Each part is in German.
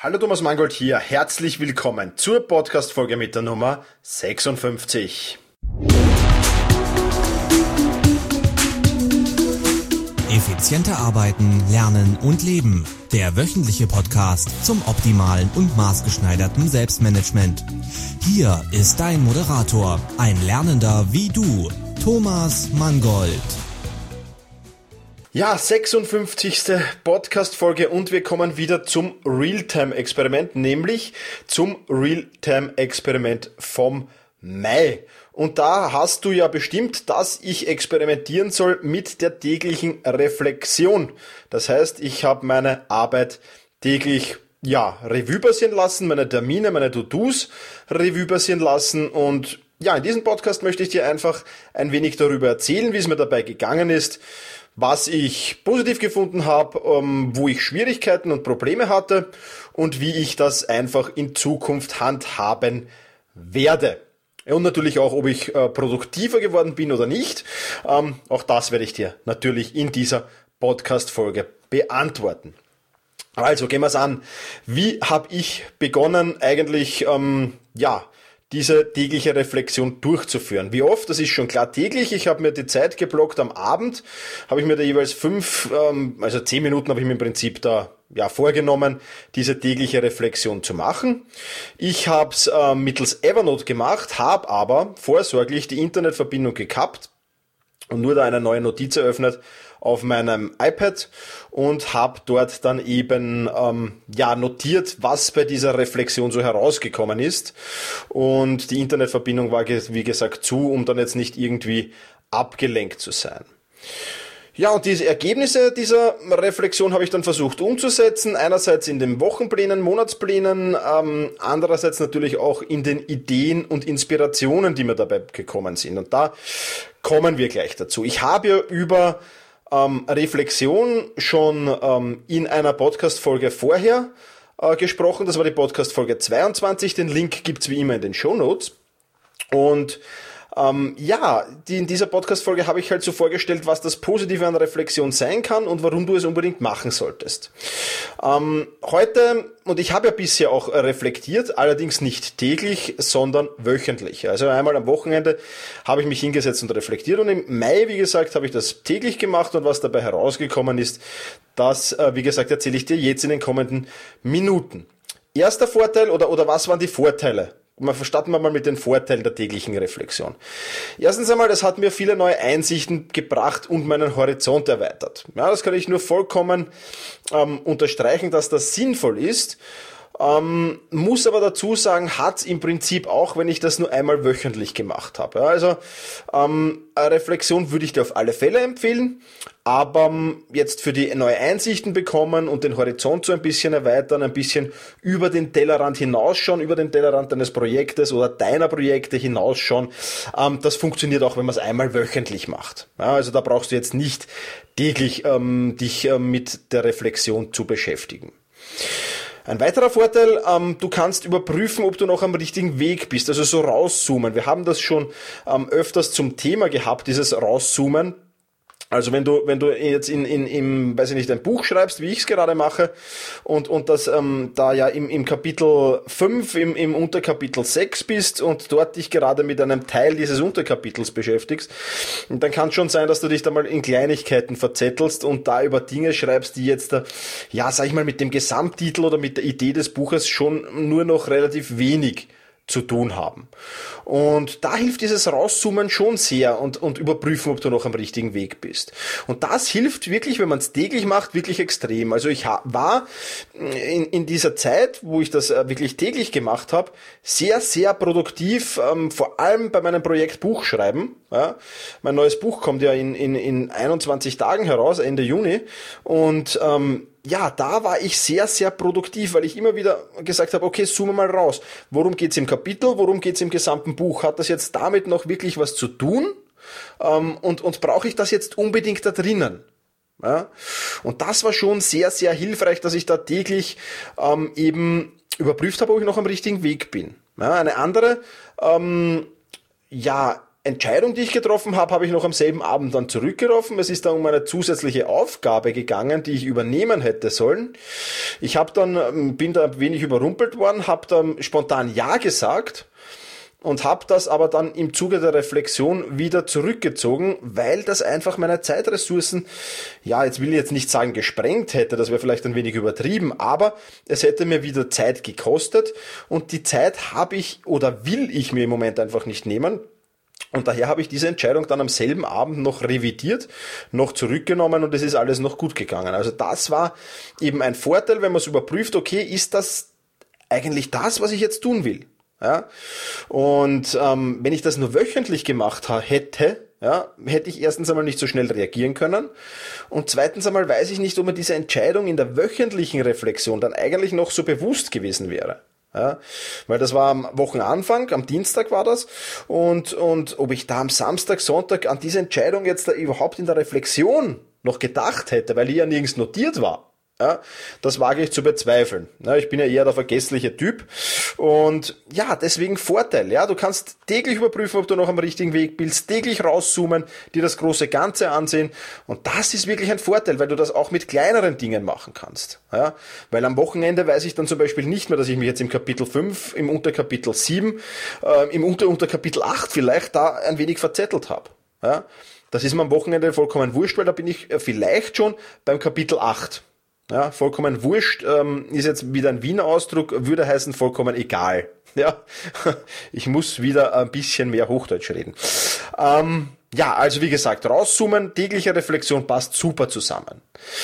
Hallo Thomas Mangold hier, herzlich willkommen zur Podcast-Folge mit der Nummer 56. Effizienter arbeiten, lernen und leben. Der wöchentliche Podcast zum optimalen und maßgeschneiderten Selbstmanagement. Hier ist dein Moderator, ein Lernender wie du, Thomas Mangold. Ja, 56. Podcast-Folge und wir kommen wieder zum Realtime-Experiment, nämlich zum Realtime-Experiment vom Mai. Und da hast du ja bestimmt, dass ich experimentieren soll mit der täglichen Reflexion. Das heißt, ich habe meine Arbeit täglich Revue passieren lassen, meine Termine, meine To-Dos Revue passieren lassen und in diesem Podcast möchte ich dir einfach ein wenig darüber erzählen, wie es mir dabei gegangen ist, was ich positiv gefunden habe, wo ich Schwierigkeiten und Probleme hatte und wie ich das einfach in Zukunft handhaben werde. Und natürlich auch, ob ich produktiver geworden bin oder nicht. Auch das werde ich dir natürlich in dieser Podcast-Folge beantworten. Also gehen wir es an. Wie habe ich begonnen eigentlich, diese tägliche Reflexion durchzuführen? Wie oft? Das ist schon klar täglich. Ich habe mir die Zeit geblockt am Abend, habe ich mir da jeweils 10 Minuten habe ich mir im Prinzip da vorgenommen, diese tägliche Reflexion zu machen. Ich habe es mittels Evernote gemacht, habe aber vorsorglich die Internetverbindung gekappt und nur da eine neue Notiz eröffnet auf meinem iPad und habe dort dann eben notiert, was bei dieser Reflexion so herausgekommen ist. Und die Internetverbindung war, wie gesagt, zu, um dann jetzt nicht irgendwie abgelenkt zu sein. Ja, und diese Ergebnisse dieser Reflexion habe ich dann versucht umzusetzen. Einerseits in den Wochenplänen, Monatsplänen, andererseits natürlich auch in den Ideen und Inspirationen, die mir dabei gekommen sind. Und da kommen wir gleich dazu. Ich habe ja über Reflexion schon in einer Podcast-Folge vorher gesprochen. Das war die Podcast-Folge 22. Den Link gibt's wie immer in den Shownotes. Und in dieser Podcast-Folge habe ich halt so vorgestellt, was das Positive an Reflexion sein kann und warum du es unbedingt machen solltest. Heute, und ich habe ja bisher auch reflektiert, allerdings nicht täglich, sondern wöchentlich. Also einmal am Wochenende habe ich mich hingesetzt und reflektiert und im Mai, wie gesagt, habe ich das täglich gemacht und was dabei herausgekommen ist, das, wie gesagt, erzähle ich dir jetzt in den kommenden Minuten. Erster Vorteil oder was waren die Vorteile? Starten wir mal mit den Vorteilen der täglichen Reflexion. Erstens einmal, das hat mir viele neue Einsichten gebracht und meinen Horizont erweitert. Ja, das kann ich nur vollkommen unterstreichen, dass das sinnvoll ist. Muss aber dazu sagen, hat's im Prinzip auch, wenn ich das nur einmal wöchentlich gemacht habe. Ja, also eine Reflexion würde ich dir auf alle Fälle empfehlen, aber jetzt für die neue Einsichten bekommen und den Horizont so ein bisschen erweitern, ein bisschen über den Tellerrand hinausschauen, über den Tellerrand deines Projektes oder deiner Projekte hinausschauen, das funktioniert auch, wenn man es einmal wöchentlich macht. Ja, also da brauchst du jetzt nicht täglich dich mit der Reflexion zu beschäftigen. Ein weiterer Vorteil, du kannst überprüfen, ob du noch am richtigen Weg bist, also so rauszoomen. Wir haben das schon öfters zum Thema gehabt, dieses Rauszoomen. Also wenn du jetzt ein Buch schreibst, wie ich es gerade mache, und das im Kapitel 5, im Unterkapitel 6 bist und dort dich gerade mit einem Teil dieses Unterkapitels beschäftigst, dann kann es schon sein, dass du dich da mal in Kleinigkeiten verzettelst und da über Dinge schreibst, die jetzt mit dem Gesamttitel oder mit der Idee des Buches schon nur noch relativ wenig zu tun haben. Und da hilft dieses Rauszoomen schon sehr und überprüfen, ob du noch am richtigen Weg bist. Und das hilft wirklich, wenn man es täglich macht, wirklich extrem. Also ich war in dieser Zeit, wo ich das wirklich täglich gemacht habe, sehr, sehr produktiv, vor allem bei meinem Projekt Buchschreiben. Ja. Mein neues Buch kommt ja in 21 Tagen heraus, Ende Juni. Und da war ich sehr, sehr produktiv, weil ich immer wieder gesagt habe, okay, zoome mal raus. Worum geht's im Kapitel? Worum geht's im gesamten Buch? Hat das jetzt damit noch wirklich was zu tun? Und brauche ich das jetzt unbedingt da drinnen? Ja? Und das war schon sehr, sehr hilfreich, dass ich da täglich eben überprüft habe, ob ich noch am richtigen Weg bin. Ja, eine andere Entscheidung, die ich getroffen habe, habe ich noch am selben Abend dann zurückgerufen. Es ist dann um eine zusätzliche Aufgabe gegangen, die ich übernehmen hätte sollen. Ich bin da ein wenig überrumpelt worden, habe dann spontan Ja gesagt und habe das aber dann im Zuge der Reflexion wieder zurückgezogen, weil das einfach meine Zeitressourcen, ja, jetzt will ich jetzt nicht sagen gesprengt hätte, das wäre vielleicht ein wenig übertrieben, aber es hätte mir wieder Zeit gekostet und die Zeit habe ich oder will ich mir im Moment einfach nicht nehmen. Und daher habe ich diese Entscheidung dann am selben Abend noch revidiert, noch zurückgenommen und es ist alles noch gut gegangen. Also das war eben ein Vorteil, wenn man es überprüft, okay, ist das eigentlich das, was ich jetzt tun will? Ja? Und wenn ich das nur wöchentlich gemacht hätte, ja, hätte ich erstens einmal nicht so schnell reagieren können und zweitens einmal weiß ich nicht, ob mir diese Entscheidung in der wöchentlichen Reflexion dann eigentlich noch so bewusst gewesen wäre. Ja, weil das war am Wochenanfang, am Dienstag war das und ob ich da am Samstag, Sonntag an diese Entscheidung jetzt da überhaupt in der Reflexion noch gedacht hätte, weil die ja nirgends notiert war. Ja, das wage ich zu bezweifeln. Ja, ich bin ja eher der vergessliche Typ und ja, deswegen Vorteil. Ja, du kannst täglich überprüfen, ob du noch am richtigen Weg bist, täglich rauszoomen, dir das große Ganze ansehen und das ist wirklich ein Vorteil, weil du das auch mit kleineren Dingen machen kannst. Ja, weil am Wochenende weiß ich dann zum Beispiel nicht mehr, dass ich mich jetzt im Kapitel 5, im Unterkapitel 7, im Unterkapitel 8 vielleicht da ein wenig verzettelt habe. Ja, das ist mir am Wochenende vollkommen wurscht, weil da bin ich vielleicht schon beim Kapitel 8. Ja, vollkommen wurscht, ist jetzt wieder ein Wiener Ausdruck, würde heißen vollkommen egal. Ja, ich muss wieder ein bisschen mehr Hochdeutsch reden. Ja, also wie gesagt, rauszoomen, tägliche Reflexion passt super zusammen.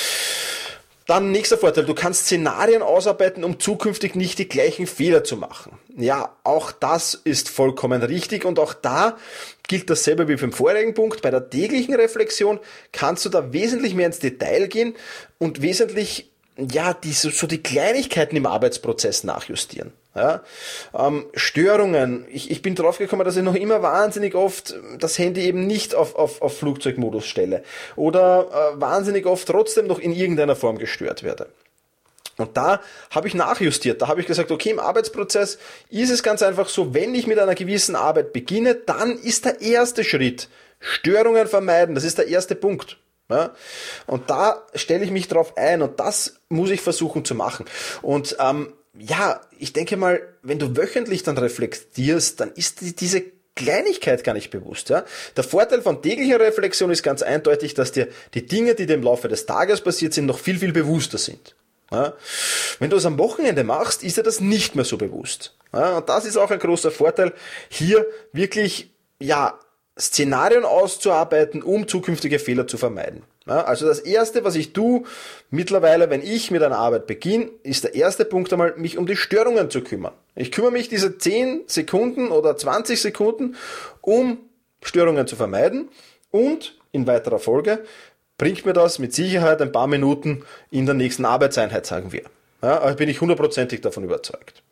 Dann nächster Vorteil, du kannst Szenarien ausarbeiten, um zukünftig nicht die gleichen Fehler zu machen. Ja, auch das ist vollkommen richtig und auch da gilt dasselbe wie beim vorigen Punkt. Bei der täglichen Reflexion kannst du da wesentlich mehr ins Detail gehen und wesentlich, ja, die Kleinigkeiten im Arbeitsprozess nachjustieren. Ja, Störungen. Ich bin drauf gekommen, dass ich noch immer wahnsinnig oft das Handy eben nicht auf Flugzeugmodus stelle oder wahnsinnig oft trotzdem noch in irgendeiner Form gestört werde. Und da habe ich nachjustiert. Da habe ich gesagt, okay, im Arbeitsprozess ist es ganz einfach so, wenn ich mit einer gewissen Arbeit beginne, dann ist der erste Schritt Störungen vermeiden. Das ist der erste Punkt. Ja? Und da stelle ich mich drauf ein und das muss ich versuchen zu machen. Und ja, ich denke mal, wenn du wöchentlich dann reflektierst, dann ist diese Kleinigkeit gar nicht bewusst. Ja? Der Vorteil von täglicher Reflexion ist ganz eindeutig, dass dir die Dinge, die dir im Laufe des Tages passiert sind, noch viel, viel bewusster sind. Ja? Wenn du es am Wochenende machst, ist dir das nicht mehr so bewusst. Ja? Und das ist auch ein großer Vorteil, hier wirklich, ja, Szenarien auszuarbeiten, um zukünftige Fehler zu vermeiden. Ja, also das Erste, was ich tue mittlerweile, wenn ich mit einer Arbeit beginne, ist der erste Punkt einmal, mich um die Störungen zu kümmern. Ich kümmere mich diese 10 Sekunden oder 20 Sekunden, um Störungen zu vermeiden und in weiterer Folge bringt mir das mit Sicherheit ein paar Minuten in der nächsten Arbeitseinheit, sagen wir. Ja, also bin ich 100%ig davon überzeugt.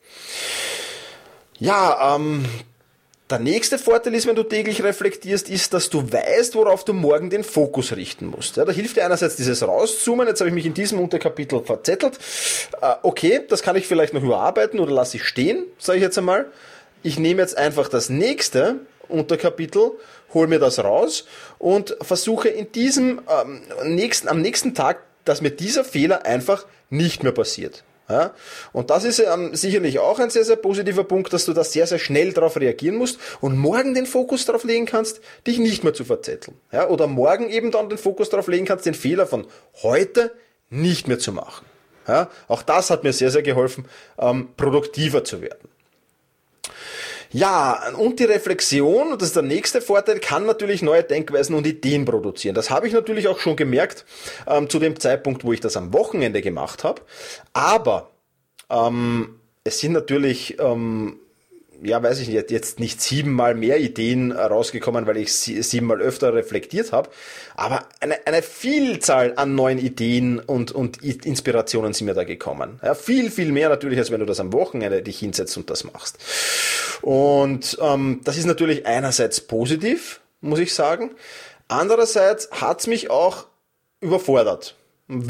Ja, der nächste Vorteil ist, wenn du täglich reflektierst, ist, dass du weißt, worauf du morgen den Fokus richten musst. Ja, da hilft dir einerseits dieses Rauszoomen, jetzt habe ich mich in diesem Unterkapitel verzettelt. Okay, das kann ich vielleicht noch überarbeiten oder lasse ich stehen, sage ich jetzt einmal. Ich nehme jetzt einfach das nächste Unterkapitel, hole mir das raus und versuche in diesem am nächsten Tag, dass mir dieser Fehler einfach nicht mehr passiert. Ja, und das ist sicherlich auch ein sehr, sehr positiver Punkt, dass du da sehr, sehr schnell darauf reagieren musst und morgen den Fokus darauf legen kannst, dich nicht mehr zu verzetteln. Ja, oder morgen eben dann den Fokus darauf legen kannst, den Fehler von heute nicht mehr zu machen. Ja, auch das hat mir sehr, sehr geholfen, produktiver zu werden. Ja, und die Reflexion, und das ist der nächste Vorteil, kann natürlich neue Denkweisen und Ideen produzieren. Das habe ich natürlich auch schon gemerkt zu dem Zeitpunkt, wo ich das am Wochenende gemacht habe. Aber es sind natürlich, ja, weiß ich nicht, jetzt nicht 7-mal mehr Ideen rausgekommen, weil ich 7-mal öfter reflektiert habe. Aber eine Vielzahl an neuen Ideen und Inspirationen sind mir da gekommen. Ja, viel, viel mehr natürlich, als wenn du das am Wochenende dich hinsetzt und das machst. Und das ist natürlich einerseits positiv, muss ich sagen. Andererseits hat's mich auch überfordert.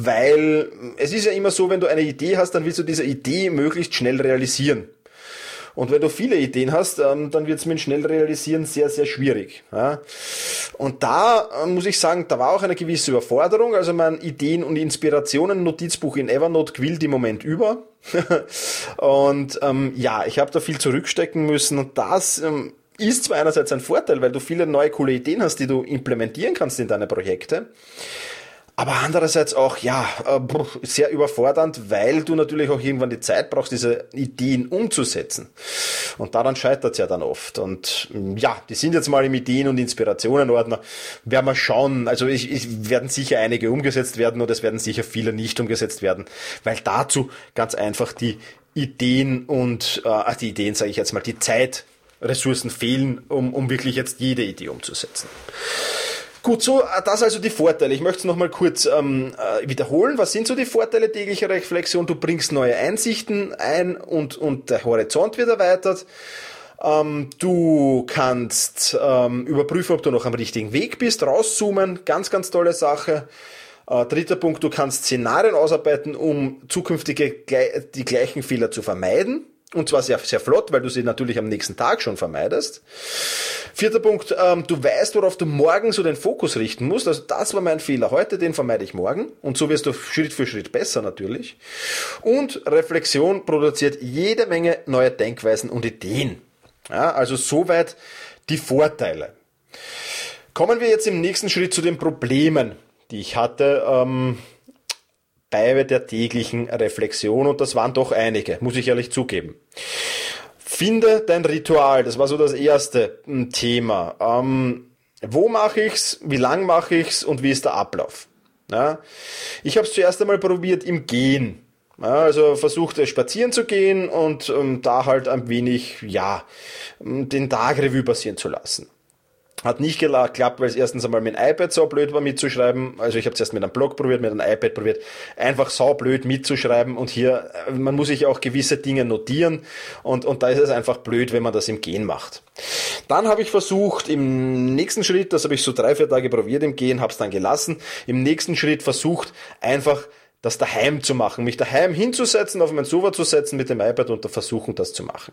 Weil es ist ja immer so, wenn du eine Idee hast, dann willst du diese Idee möglichst schnell realisieren. Und wenn du viele Ideen hast, dann wird es mit schnell realisieren sehr, sehr schwierig. Ja. Und da muss ich sagen, da war auch eine gewisse Überforderung. Also mein Ideen- und Inspirationen-Notizbuch in Evernote quillt im Moment über. Und ich habe da viel zurückstecken müssen und das ist zwar einerseits ein Vorteil, weil du viele neue coole Ideen hast, die du implementieren kannst in deine Projekte, aber andererseits auch, sehr überfordernd, weil du natürlich auch irgendwann die Zeit brauchst, diese Ideen umzusetzen. Und daran scheitert es ja dann oft. Und die sind jetzt mal im Ideen- und Inspirationen-Ordner. Werden wir schauen. Also ich werden sicher einige umgesetzt werden und es werden sicher viele nicht umgesetzt werden, weil dazu ganz einfach die Ideen und, die Zeitressourcen fehlen, um wirklich jetzt jede Idee umzusetzen. Gut, so, das also die Vorteile. Ich möchte es nochmal kurz wiederholen. Was sind so die Vorteile täglicher Reflexion? Du bringst neue Einsichten ein und der Horizont wird erweitert. Du kannst überprüfen, ob du noch am richtigen Weg bist, rauszoomen, ganz, ganz tolle Sache. Dritter Punkt, du kannst Szenarien ausarbeiten, um zukünftige die gleichen Fehler zu vermeiden. Und zwar sehr, sehr flott, weil du sie natürlich am nächsten Tag schon vermeidest. Vierter Punkt, du weißt, worauf du morgen so den Fokus richten musst. Also das war mein Fehler heute, den vermeide ich morgen. Und so wirst du Schritt für Schritt besser natürlich. Und Reflexion produziert jede Menge neue Denkweisen und Ideen. Ja, also soweit die Vorteile. Kommen wir jetzt im nächsten Schritt zu den Problemen, die ich hatte bei der täglichen Reflexion, und das waren doch einige, muss ich ehrlich zugeben. Finde dein Ritual, das war so das erste Thema. Wo mache ich's, wie lang mache ich's und wie ist der Ablauf? Ja, ich habe es zuerst einmal probiert im Gehen. Ja, also versucht spazieren zu gehen und da halt ein wenig den Tag Revue passieren zu lassen. Hat nicht geklappt, weil es erstens einmal mit dem iPad so blöd war mitzuschreiben. Also ich habe es erst mit einem Blog probiert, mit einem iPad probiert. Einfach saublöd mitzuschreiben und hier, man muss sich auch gewisse Dinge notieren und da ist es einfach blöd, wenn man das im Gehen macht. Dann habe ich versucht, im nächsten Schritt, das habe ich so 3-4 Tage probiert im Gehen, habe es dann gelassen, im nächsten Schritt versucht, einfach das daheim zu machen, mich daheim hinzusetzen, auf mein Sofa zu setzen mit dem iPad und da versuchen, das zu machen.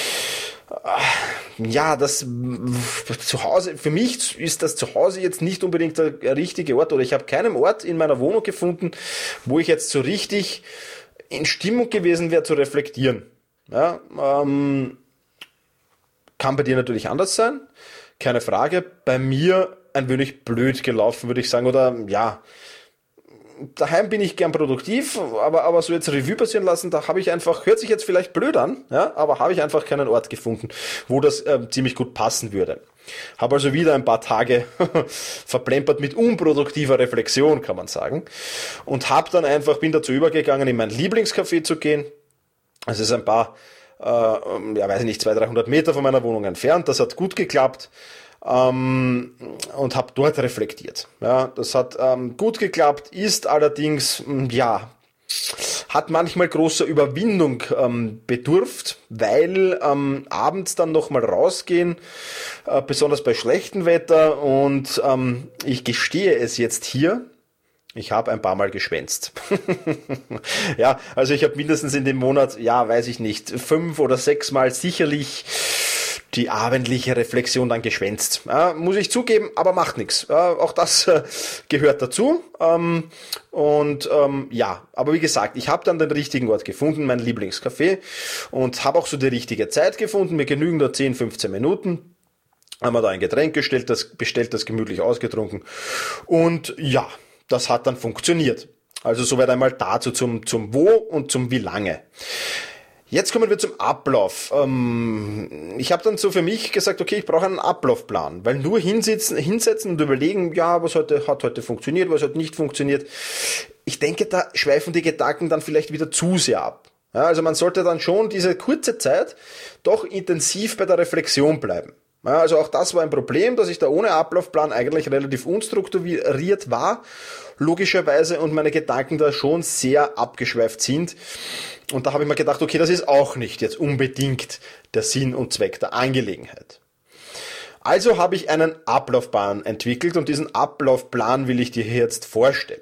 Ja, das zu Hause, für mich ist das Zuhause jetzt nicht unbedingt der richtige Ort, oder ich habe keinen Ort in meiner Wohnung gefunden, wo ich jetzt so richtig in Stimmung gewesen wäre zu reflektieren. Ja, kann bei dir natürlich anders sein, keine Frage. Bei mir ein wenig blöd gelaufen, würde ich sagen, oder daheim bin ich gern produktiv, aber so jetzt Revue passieren lassen, da habe ich einfach, hört sich jetzt vielleicht blöd an, aber habe ich einfach keinen Ort gefunden, wo das ziemlich gut passen würde. Habe also wieder ein paar Tage verplempert mit unproduktiver Reflexion, kann man sagen, und bin dazu übergegangen, in mein Lieblingscafé zu gehen. Es ist ein paar, 200-300 Meter von meiner Wohnung entfernt, das hat gut geklappt. Und habe dort reflektiert. Ja, das hat gut geklappt, ist allerdings, hat manchmal großer Überwindung bedurft, weil abends dann nochmal rausgehen, besonders bei schlechtem Wetter, und ich gestehe es jetzt hier, ich habe ein paar Mal geschwänzt. Ja, also ich habe mindestens in dem Monat, 5 oder 6 Mal sicherlich die abendliche Reflexion dann geschwänzt. Muss ich zugeben, aber macht nichts. Auch das gehört dazu. Aber wie gesagt, ich habe dann den richtigen Ort gefunden, mein Lieblingscafé, und habe auch so die richtige Zeit gefunden. Mir genügen da 10-15 Minuten. Haben wir da ein Getränk bestellt, das gemütlich ausgetrunken. Und ja, das hat dann funktioniert. Also soweit einmal dazu zum Wo und zum Wie lange. Jetzt kommen wir zum Ablauf. Ich habe dann so für mich gesagt, okay, ich brauche einen Ablaufplan, weil nur hinsetzen und überlegen, was hat heute funktioniert, was hat nicht funktioniert. Ich denke, da schweifen die Gedanken dann vielleicht wieder zu sehr ab. Ja, also man sollte dann schon diese kurze Zeit doch intensiv bei der Reflexion bleiben. Ja, also auch das war ein Problem, dass ich da ohne Ablaufplan eigentlich relativ unstrukturiert war, logischerweise, und meine Gedanken da schon sehr abgeschweift sind. Und da habe ich mir gedacht, okay, das ist auch nicht jetzt unbedingt der Sinn und Zweck der Angelegenheit. Also habe ich einen Ablaufplan entwickelt und diesen Ablaufplan will ich dir hier jetzt vorstellen.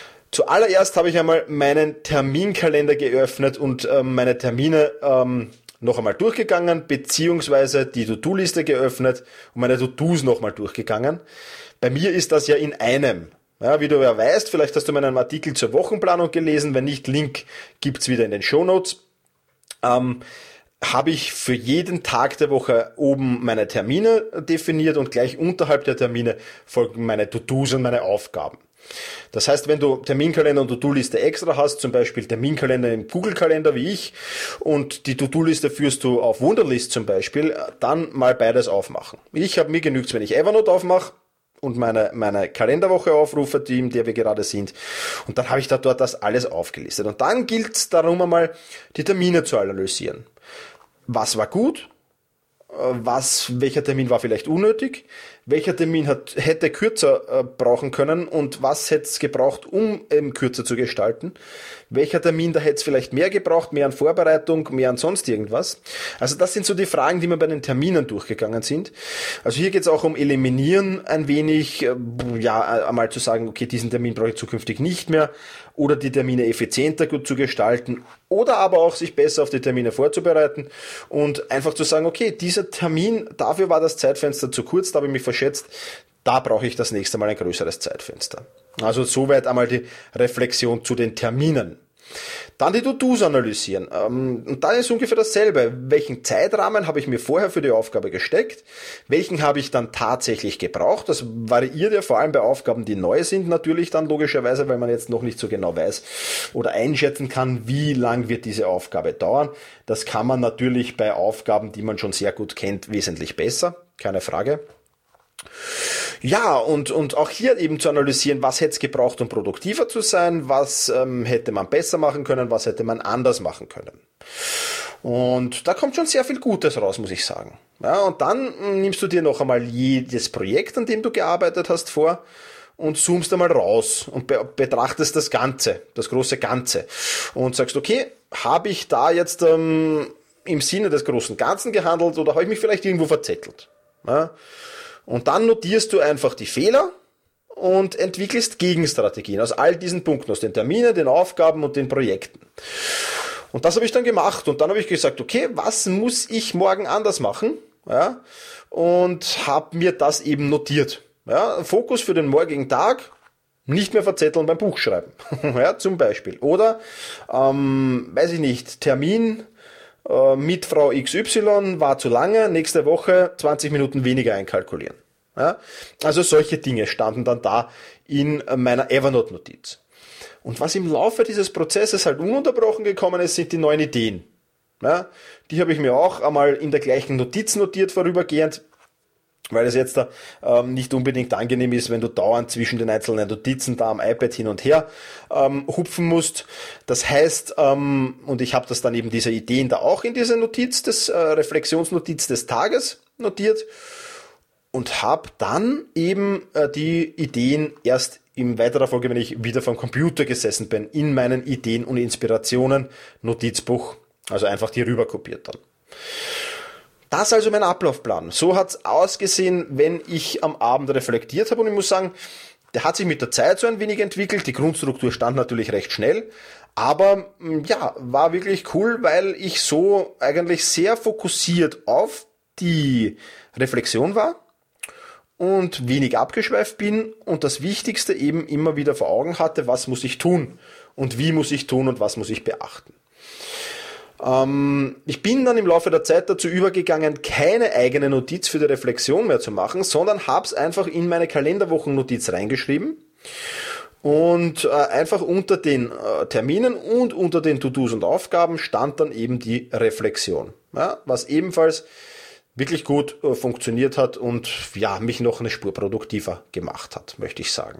Zuallererst habe ich einmal meinen Terminkalender geöffnet und meine Termine noch einmal durchgegangen, beziehungsweise die To-Do-Liste geöffnet und meine To-Dos noch einmal durchgegangen. Bei mir ist das ja in einem. Ja, wie du ja weißt, vielleicht hast du meinen Artikel zur Wochenplanung gelesen, wenn nicht, Link gibt's wieder in den Shownotes. Habe ich für jeden Tag der Woche oben meine Termine definiert und gleich unterhalb der Termine folgen meine To-Dos und meine Aufgaben. Das heißt, wenn du Terminkalender und To-Do-Liste extra hast, zum Beispiel Terminkalender im Google-Kalender wie ich und die To-Do-Liste führst du auf Wunderlist zum Beispiel, dann mal beides aufmachen. Mir genügt's, wenn ich Evernote aufmache und meine Kalenderwoche aufrufe, in der wir gerade sind, und dann habe ich da dort das alles aufgelistet. Und dann gilt es darum, einmal die Termine zu analysieren. Was war gut? Welcher Termin war vielleicht unnötig? Welcher Termin hätte kürzer brauchen können und was hätte es gebraucht, um kürzer zu gestalten? Welcher Termin, da hätte es vielleicht mehr gebraucht, mehr an Vorbereitung, mehr an sonst irgendwas? Also das sind so die Fragen, die wir bei den Terminen durchgegangen sind. Also hier geht es auch um Eliminieren ein wenig, einmal zu sagen, okay, diesen Termin brauche ich zukünftig nicht mehr, oder die Termine effizienter gut zu gestalten, oder aber auch sich besser auf die Termine vorzubereiten und einfach zu sagen, okay, dieser Termin, dafür war das Zeitfenster zu kurz, da habe ich mich verschätzt, da brauche ich das nächste Mal ein größeres Zeitfenster. Also soweit einmal die Reflexion zu den Terminen. Dann die To-Dos analysieren. Und da ist ungefähr dasselbe. Welchen Zeitrahmen habe ich mir vorher für die Aufgabe gesteckt? Welchen habe ich dann tatsächlich gebraucht? Das variiert ja vor allem bei Aufgaben, die neu sind, natürlich dann logischerweise, weil man jetzt noch nicht so genau weiß oder einschätzen kann, wie lang wird diese Aufgabe dauern. Das kann man natürlich bei Aufgaben, die man schon sehr gut kennt, wesentlich besser. Keine Frage. Ja, und auch hier eben zu analysieren, was hätte es gebraucht, um produktiver zu sein, was hätte man besser machen können, was hätte man anders machen können. Und da kommt schon sehr viel Gutes raus, muss ich sagen. Ja, und dann nimmst du dir noch einmal jedes Projekt, an dem du gearbeitet hast, vor und zoomst einmal raus und betrachtest das Ganze, das große Ganze und sagst, okay, habe ich da jetzt im Sinne des großen Ganzen gehandelt oder habe ich mich vielleicht irgendwo verzettelt? Ja? Und dann notierst du einfach die Fehler und entwickelst Gegenstrategien aus all diesen Punkten, aus den Terminen, den Aufgaben und den Projekten. Und das habe ich dann gemacht und dann habe ich gesagt, okay, was muss ich morgen anders machen? Ja, und habe mir das eben notiert. Ja, Fokus für den morgigen Tag, nicht mehr verzetteln beim Buchschreiben. Ja, zum Beispiel. Oder, weiß ich nicht, Termin mit Frau XY war zu lange, nächste Woche 20 Minuten weniger einkalkulieren. Ja? Also solche Dinge standen dann da in meiner Evernote-Notiz. Und was im Laufe dieses Prozesses halt ununterbrochen gekommen ist, sind die neuen Ideen. Ja? Die habe ich mir auch einmal in der gleichen Notiz notiert vorübergehend, weil es jetzt da nicht unbedingt angenehm ist, wenn du dauernd zwischen den einzelnen Notizen da am iPad hin und her hupfen musst. Das heißt, und ich habe das dann eben diese Ideen da auch in diese Notiz, Reflexionsnotiz des Tages notiert und habe dann eben die Ideen erst in weiterer Folge, wenn ich wieder vom Computer gesessen bin, in meinen Ideen und Inspirationen Notizbuch, also einfach die rüber kopiert dann. Das ist also mein Ablaufplan. So hat's ausgesehen, wenn ich am Abend reflektiert habe. Und ich muss sagen, der hat sich mit der Zeit so ein wenig entwickelt. Die Grundstruktur stand natürlich recht schnell. Aber ja, war wirklich cool, weil ich so eigentlich sehr fokussiert auf die Reflexion war und wenig abgeschweift bin und das Wichtigste eben immer wieder vor Augen hatte, was muss ich tun und wie muss ich tun und was muss ich beachten. Ich bin dann im Laufe der Zeit dazu übergegangen, keine eigene Notiz für die Reflexion mehr zu machen, sondern habe es einfach in meine Kalenderwochennotiz reingeschrieben und einfach unter den Terminen und unter den To-Dos und Aufgaben stand dann eben die Reflexion, ja, was ebenfalls wirklich gut funktioniert hat und ja, mich noch eine Spur produktiver gemacht hat, möchte ich sagen.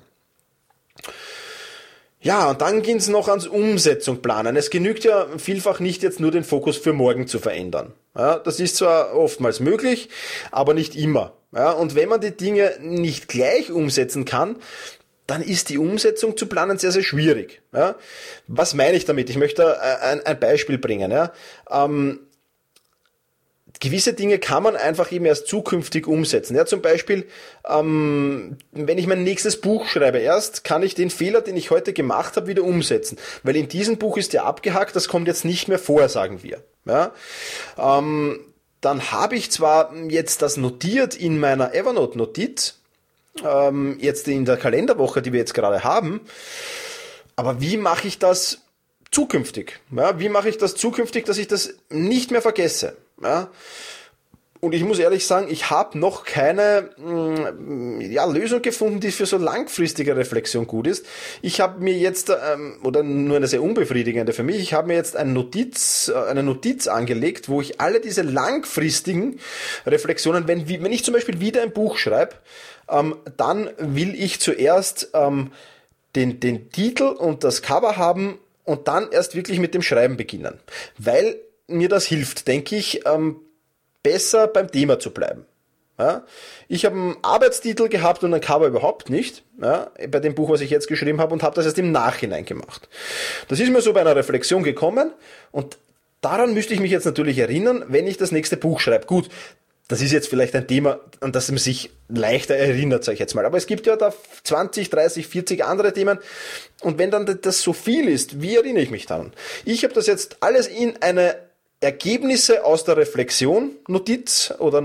Ja, und dann ging es noch ans Umsetzung planen. Es genügt ja vielfach nicht jetzt nur den Fokus für morgen zu verändern. Ja, das ist zwar oftmals möglich, aber nicht immer. Ja, und wenn man die Dinge nicht gleich umsetzen kann, dann ist die Umsetzung zu planen sehr, sehr schwierig. Ja, was meine ich damit? Ich möchte ein Beispiel bringen. Ja, gewisse Dinge kann man einfach eben erst zukünftig umsetzen. Ja, zum Beispiel, wenn ich mein nächstes Buch schreibe, erst kann ich den Fehler, den ich heute gemacht habe, wieder umsetzen. Weil in diesem Buch ist ja abgehakt, das kommt jetzt nicht mehr vor, sagen wir. Ja, dann habe ich zwar jetzt das notiert in meiner Evernote-Notiz, jetzt in der Kalenderwoche, die wir jetzt gerade haben, aber wie mache ich das zukünftig? Ja, wie mache ich das zukünftig, dass ich das nicht mehr vergesse? Ja? Und ich muss ehrlich sagen, ich habe noch keine Lösung gefunden, die für so langfristige Reflexion gut ist. Ich habe mir jetzt, oder nur eine sehr unbefriedigende für mich, ich habe mir jetzt eine Notiz angelegt, wo ich alle diese langfristigen Reflexionen, wenn ich zum Beispiel wieder ein Buch schreibe, dann will ich zuerst den Titel und das Cover haben und dann erst wirklich mit dem Schreiben beginnen. Weil mir das hilft, denke ich, besser beim Thema zu bleiben. Ja? Ich habe einen Arbeitstitel gehabt und ein Cover überhaupt nicht, ja, bei dem Buch, was ich jetzt geschrieben habe, und habe das erst im Nachhinein gemacht. Das ist mir so bei einer Reflexion gekommen und daran müsste ich mich jetzt natürlich erinnern, wenn ich das nächste Buch schreibe. Gut, das ist jetzt vielleicht ein Thema, an das man sich leichter erinnert, sage ich jetzt mal. Aber es gibt ja da 20, 30, 40 andere Themen. Und wenn dann das so viel ist, wie erinnere ich mich daran? Ich habe das jetzt alles in eine Ergebnisse aus der Reflexion, Notiz habe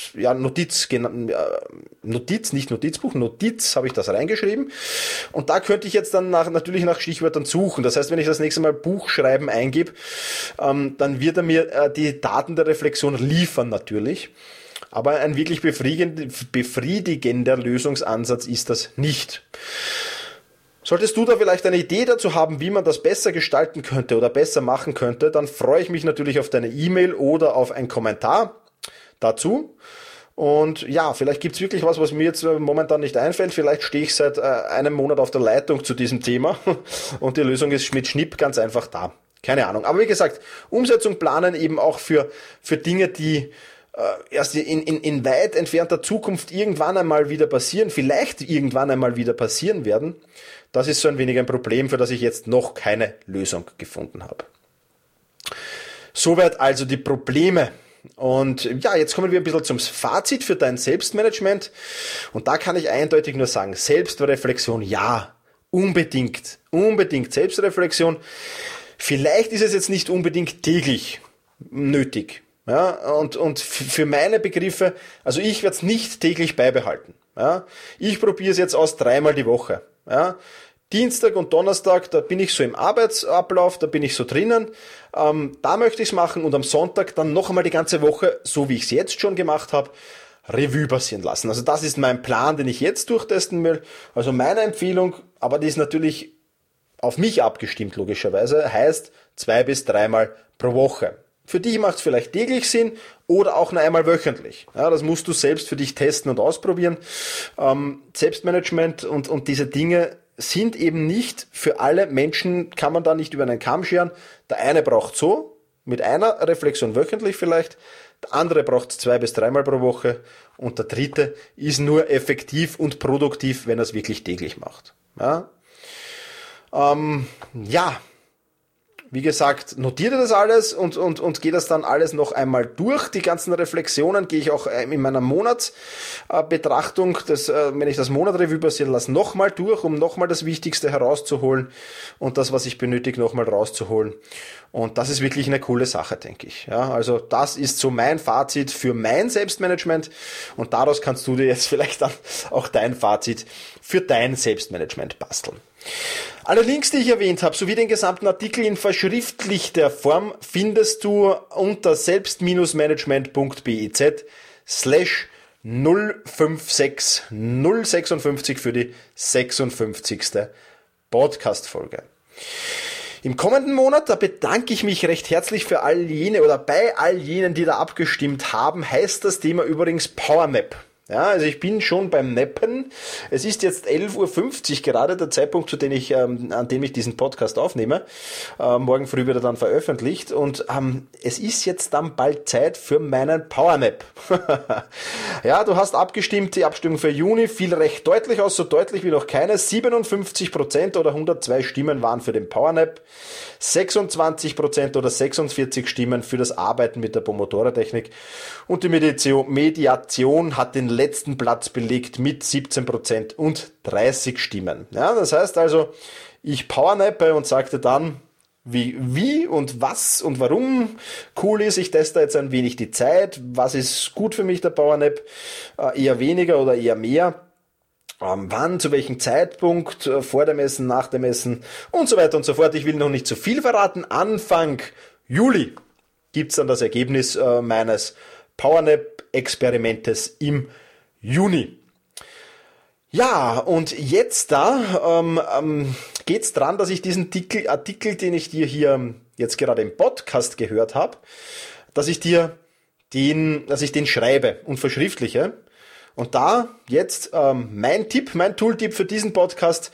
ich das reingeschrieben. Und da könnte ich jetzt dann natürlich nach Stichwörtern suchen. Das heißt, wenn ich das nächste Mal Buchschreiben eingebe, dann wird er mir die Daten der Reflexion liefern natürlich. Aber ein wirklich befriedigender Lösungsansatz ist das nicht. Solltest du da vielleicht eine Idee dazu haben, wie man das besser gestalten könnte oder besser machen könnte, dann freue ich mich natürlich auf deine E-Mail oder auf einen Kommentar dazu. Und ja, vielleicht gibt's wirklich was mir jetzt momentan nicht einfällt. Vielleicht stehe ich seit einem Monat auf der Leitung zu diesem Thema und die Lösung ist mit Schnipp ganz einfach da. Keine Ahnung. Aber wie gesagt, Umsetzung planen eben auch für Dinge, die erst in weit entfernter Zukunft irgendwann einmal wieder passieren, vielleicht irgendwann einmal wieder passieren werden. Das ist so ein wenig ein Problem, für das ich jetzt noch keine Lösung gefunden habe. Soweit also die Probleme. Und ja, jetzt kommen wir ein bisschen zum Fazit für dein Selbstmanagement. Und da kann ich eindeutig nur sagen, Selbstreflexion, ja, unbedingt Selbstreflexion. Vielleicht ist es jetzt nicht unbedingt täglich nötig. Ja, und für meine Begriffe, also ich werde es nicht täglich beibehalten. Ja, ich probiere es jetzt aus 3-mal die Woche. Ja, Dienstag und Donnerstag, da bin ich so im Arbeitsablauf, da bin ich so drinnen. Da möchte ich es machen und am Sonntag dann noch einmal die ganze Woche, so wie ich es jetzt schon gemacht habe, Revue passieren lassen. Also das ist mein Plan, den ich jetzt durchtesten will. Also meine Empfehlung, aber die ist natürlich auf mich abgestimmt logischerweise, heißt 2 bis 3-mal pro Woche. Für dich macht es vielleicht täglich Sinn oder auch nur einmal wöchentlich. Ja, das musst du selbst für dich testen und ausprobieren. Selbstmanagement und diese Dinge sind eben nicht für alle Menschen, kann man da nicht über einen Kamm scheren. Der eine braucht so, mit einer Reflexion wöchentlich vielleicht, der andere braucht 2 bis 3-mal pro Woche und der dritte ist nur effektiv und produktiv, wenn er es wirklich täglich macht. Ja. Wie gesagt, notiere das alles und gehe das dann alles noch einmal durch. Die ganzen Reflexionen gehe ich auch in meiner Monatsbetrachtung, wenn ich das Monatrevue passieren lasse, nochmal durch, um nochmal das Wichtigste herauszuholen und das, was ich benötige, nochmal rauszuholen. Und das ist wirklich eine coole Sache, denke ich. Ja, also das ist so mein Fazit für mein Selbstmanagement und daraus kannst du dir jetzt vielleicht dann auch dein Fazit für dein Selbstmanagement basteln. Alle Links, die ich erwähnt habe, sowie den gesamten Artikel in verschriftlichter Form findest du unter selbst-management.biz/056056 für die 56. Podcast-Folge. Im kommenden Monat, da bedanke ich mich recht herzlich für all jene oder bei all jenen, die da abgestimmt haben, heißt das Thema übrigens PowerMap. Ja, also ich bin schon beim Nappen. Es ist jetzt 11.50 Uhr gerade, der Zeitpunkt, an dem ich diesen Podcast aufnehme. Morgen früh wird er dann veröffentlicht und es ist jetzt dann bald Zeit für meinen Powernap. Ja, du hast abgestimmt, die Abstimmung für Juni fiel recht deutlich aus, so deutlich wie noch keine. 57% oder 102 Stimmen waren für den Powernap, 26% oder 46 Stimmen für das Arbeiten mit der Pomodoro-Technik und die Mediation hat den letzten Platz belegt mit 17% und 30 Stimmen. Ja, das heißt also, ich powernappe und sagte dann, wie und was und warum cool ist. Ich teste jetzt ein wenig die Zeit. Was ist gut für mich, der Powernap? Eher weniger oder eher mehr? Wann, zu welchem Zeitpunkt, vor dem Essen, nach dem Essen und so weiter und so fort. Ich will noch nicht zu viel verraten. Anfang Juli gibt's dann das Ergebnis meines Powernap-Experimentes im Juni. Ja, und jetzt geht's dran, dass ich diesen Artikel, den ich dir hier jetzt gerade im Podcast gehört habe, dass ich den schreibe und verschriftliche. Und da jetzt mein Tooltip für diesen Podcast,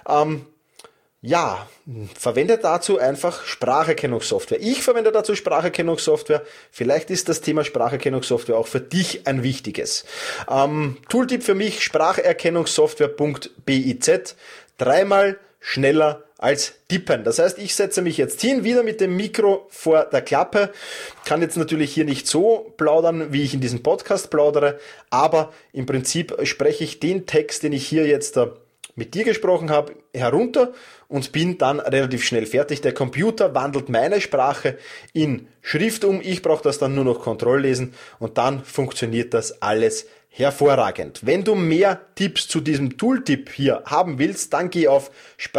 verwende dazu einfach Spracherkennungssoftware. Ich verwende dazu Spracherkennungssoftware. Vielleicht ist das Thema Spracherkennungssoftware auch für dich ein wichtiges. Tooltip für mich, Spracherkennungssoftware.biz, 3-mal schneller als tippen. Das heißt, ich setze mich jetzt hin, wieder mit dem Mikro vor der Klappe, kann jetzt natürlich hier nicht so plaudern, wie ich in diesem Podcast plaudere, aber im Prinzip spreche ich den Text, den ich hier jetzt mit dir gesprochen habe, herunter und bin dann relativ schnell fertig. Der Computer wandelt meine Sprache in Schrift um, ich brauche das dann nur noch Kontrolllesen und dann funktioniert das alles hervorragend. Wenn du mehr Tipps zu diesem Tooltip hier haben willst, dann geh auf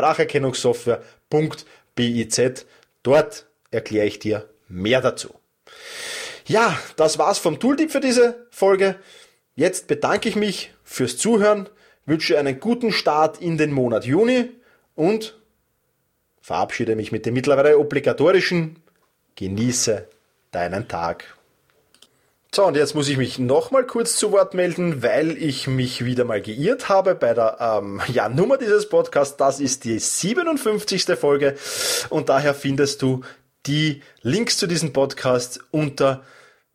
spracherkennungssoftware.biz. Dort erkläre ich dir mehr dazu. Ja, das war's vom Tooltip für diese Folge. Jetzt bedanke ich mich fürs Zuhören, wünsche einen guten Start in den Monat Juni und verabschiede mich mit dem mittlerweile obligatorischen: Genieße deinen Tag. So, und jetzt muss ich mich nochmal kurz zu Wort melden, weil ich mich wieder mal geirrt habe bei der Nummer dieses Podcasts. Das ist die 57. Folge und daher findest du die Links zu diesem Podcast unter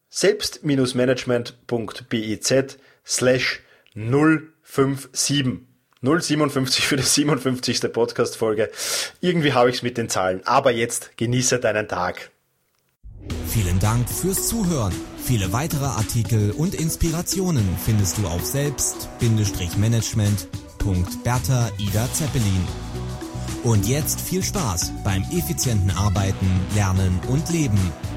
selbst-management.biz/057. 057 für die 57. Podcast-Folge. Irgendwie habe ich es mit den Zahlen. Aber jetzt genieße deinen Tag. Vielen Dank fürs Zuhören. Viele weitere Artikel und Inspirationen findest du auf selbst-management.Bertha Ida Zeppelin. Und jetzt viel Spaß beim effizienten Arbeiten, Lernen und Leben.